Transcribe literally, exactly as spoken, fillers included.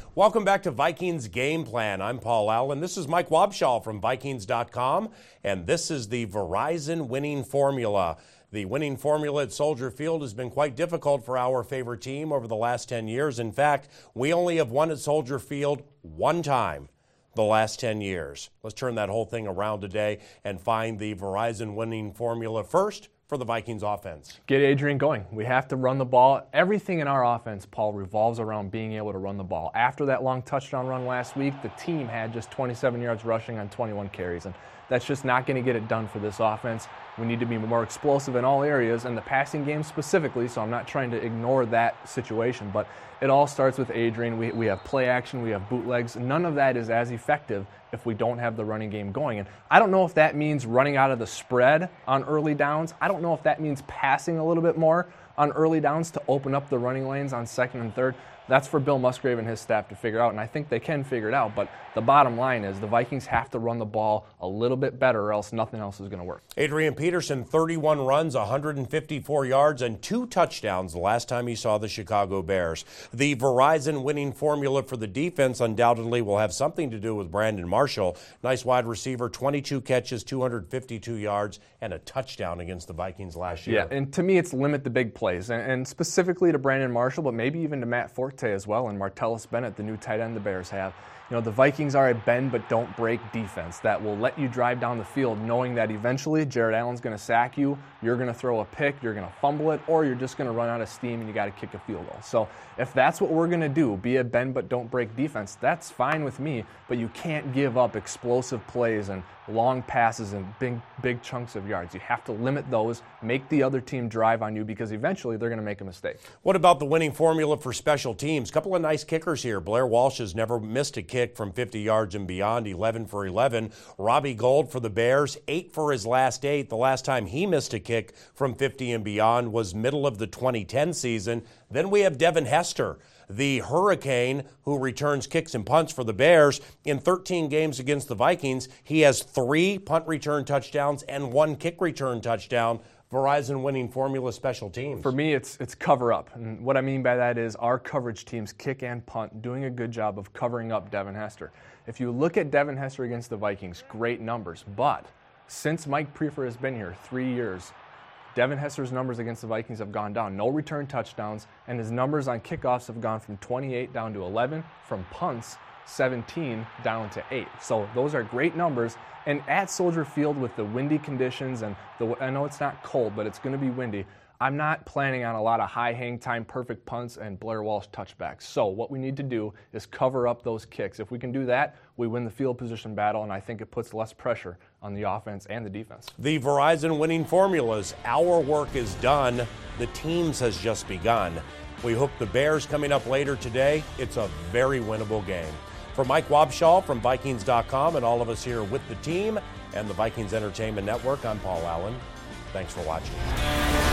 Welcome back to Vikings Game Plan. I'm Paul Allen. This is Mike Wobschall from Vikings dot com, and this is the Verizon winning formula. The winning formula at Soldier Field has been quite difficult for our favorite team over the last ten years. In fact, we only have won at Soldier Field one time the last ten years. Let's turn that whole thing around today and find the Verizon winning formula first for the Vikings offense. Get Adrian going. We have to run the ball. Everything in our offense, Paul, revolves around being able to run the ball. After that long touchdown run last week, the team had just twenty-seven yards rushing on twenty-one carries, and that's just not going to get it done for this offense. We need to be more explosive in all areas, and the passing game specifically, so I'm not trying to ignore that situation, but it all starts with Adrian. We, we have play action, we have bootlegs. None of that is as effective if we don't have the running game going. And I don't know if that means running out of the spread on early downs. I don't know if that means passing a little bit more on early downs to open up the running lanes on second and third. That's for Bill Musgrave and his staff to figure out, and I think they can figure it out. But the bottom line is the Vikings have to run the ball a little bit better or else nothing else is going to work. Adrian Peterson, thirty-one runs, one hundred fifty-four yards, and two touchdowns the last time he saw the Chicago Bears. The Verizon winning formula for the defense undoubtedly will have something to do with Brandon Marshall. Nice wide receiver, twenty-two catches, two hundred fifty-two yards, and a touchdown against the Vikings last year. Yeah, and to me it's limit the big plays, and, and specifically to Brandon Marshall, but maybe even to Matt Forte as well, and Martellus Bennett, the new tight end the Bears have. You know, the Vikings are a bend but don't break defense that will let you drive down the field knowing that eventually Jared Allen's going to sack you, you're going to throw a pick, you're going to fumble it, or you're just going to run out of steam and you got to kick a field goal. So if that's what we're going to do, be a bend but don't break defense, that's fine with me, but you can't give up explosive plays and long passes and big, big chunks of yards. You have to limit those, make the other team drive on you because eventually they're going to make a mistake. What about the winning formula for special teams? Couple of nice kickers here. Blair Walsh has never missed a kick from fifty yards and beyond, eleven for eleven. Robbie Gould for the Bears, eight for his last eight. The last time he missed a kick from fifty and beyond was middle of the twenty ten season. Then we have Devin Hester, the Hurricane, who returns kicks and punts for the Bears. In thirteen games against the Vikings, he has three punt return touchdowns and one kick return touchdown. Verizon winning formula special teams. For me, it's it's cover up. And what I mean by that is our coverage teams, kick and punt, doing a good job of covering up Devin Hester. If you look at Devin Hester against the Vikings, great numbers. But since Mike Priefer has been here, three years, Devin Hester's numbers against the Vikings have gone down. No return touchdowns, and his numbers on kickoffs have gone from twenty-eight down to eleven, from punts, seventeen down to eight. So those are great numbers. And at Soldier Field with the windy conditions, and the, I know it's not cold, but it's going to be windy, I'm not planning on a lot of high hang time, perfect punts, and Blair Walsh touchbacks. So what we need to do is cover up those kicks. If we can do that, we win the field position battle, and I think it puts less pressure on the offense and the defense. The Verizon winning formulas. Our work is done. The team's has just begun. We hope the Bears coming up later today. It's a very winnable game. For Mike Wobschall from Vikings dot com and all of us here with the team and the Vikings Entertainment Network, I'm Paul Allen. Thanks for watching.